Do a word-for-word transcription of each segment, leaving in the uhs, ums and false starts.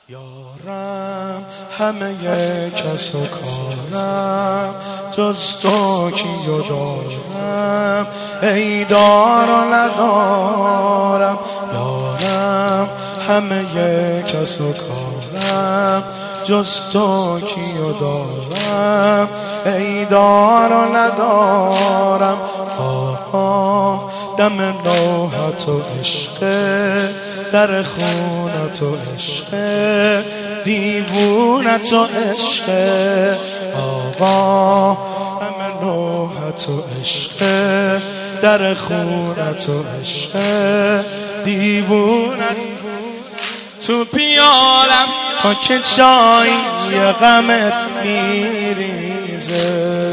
یارم همه کس و کارم جز تو کیو دارم، ای دار و ندارم. یارم همه کس و کارم جز تو کیو دارم، ای دار و ندارم. آقا دم نوحت و عشقه، در خونت و عشقه، دیوونت و عشقه. آقا دم نوحت و عشقه، در خونت و عشقه، دیوونت. تو پیالم تا که چایی غمت میریزه،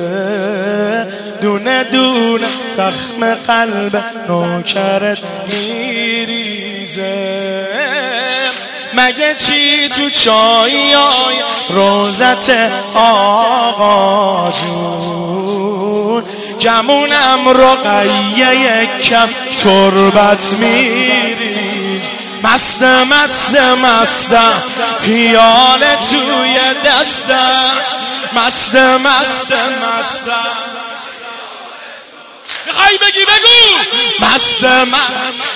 دونه دونه زخم قلب نوکرت میریزه. مگه چی تو چایی های روزت آقا جون، گمونم رقیه یکم تربت میریز. مست مست مستم پیاله توی دستم، مست مست مستم. میخوای بگی بگو. مست مست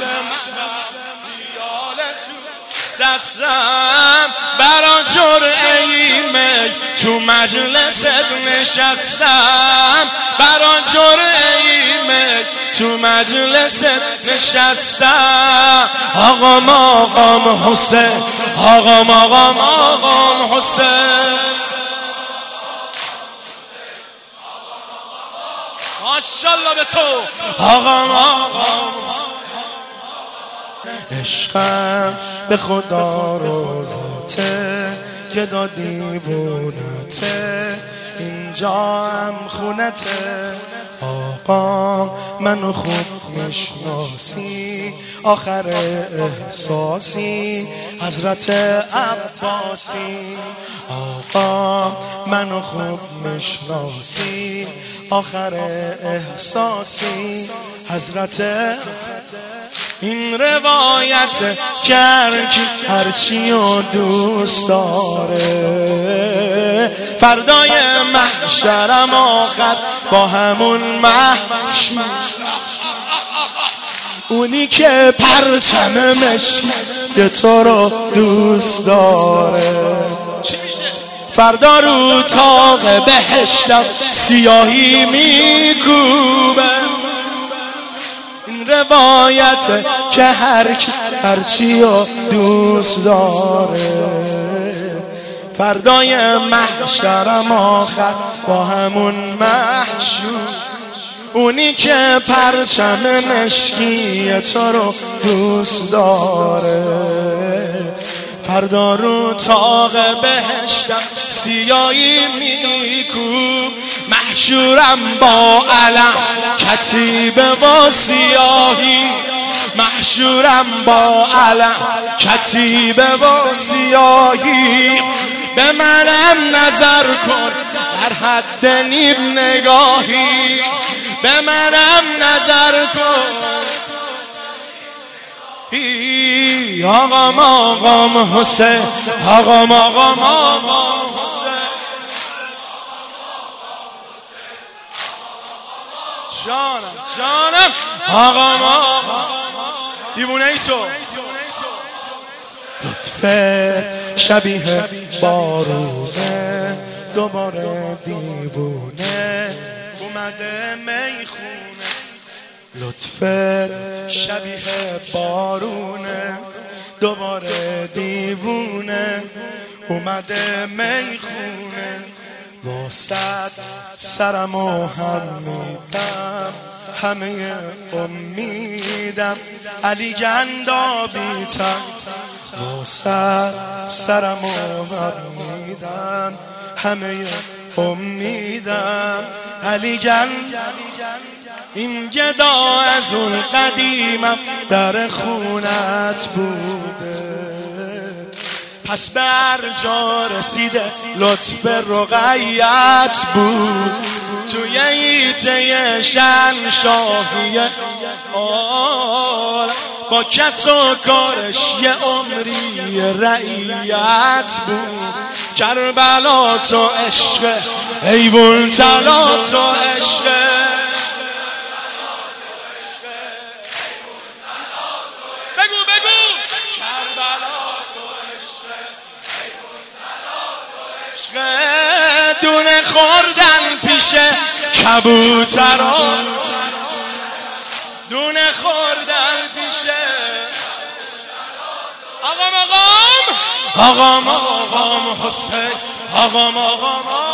پیاله توی دستم، برا جرعه می تو مجلست نشستم، برا جرعه می تو مجلس نشستم. آقا مقام حسین، آقا مقام آقام حسین، ماشاءالله به تو. آقا مقام عشقم به خدا روزته، گدا دیوونته، اینجا هم خونته. آقا منو خوب میشناسی، آخر احساسی حضرت عباسی. آقا منو خوب میشناسی، آخر احساسی حضرت. این روایت که هرکی هرچی و دوست داره، فردای محشرم آخر با همون محشر، اونی که پرچم مشکی تو رو دوست داره، فردا رو طاق بهشتم سیاهی میکوبه. این روایت که هرکی هرچی رو دوست داره، فردای محشرم آخر با همون محشور، اونی که پرچم مشکی تو رو دوست داره، فردا رو طاق بهشتم سیاهی میکوب. محشورم با علم کتیبه و سیاهی، محشورم با علم کتیبه و سیاهی. به منم نظر کن در حد نیم نگاهی، به منم نظر کن. آقا مقام حسین، آقا مقام آقام حسین، جانم جانم. آقا مقام دیوونه ای تو، لطفت شبیه بارونه، دوباره دیوونه اومده میخونه. لطفت شبیه بارونه، دوباره دیوونه اومده میخونه. واسد سرمو هم میدم، همه امیدم علی گندابیتم. واسد سرمو هم میدم، همه امیدم علی گند. این گدا از اون قدیمم در خونت بوده، پس بر جا رسیده لطف رقیت بود. توی ایته شن شاهی با کس و کارش یه عمری رعیت بود. کربلا تو عشق، حیوان طلا تو عشق، بگو بگو کربلا تو عشق، دونه خوردن پیش کبوتران، دونه خوردن پیش آقام آقام آقام آقام حسین، آقام آقام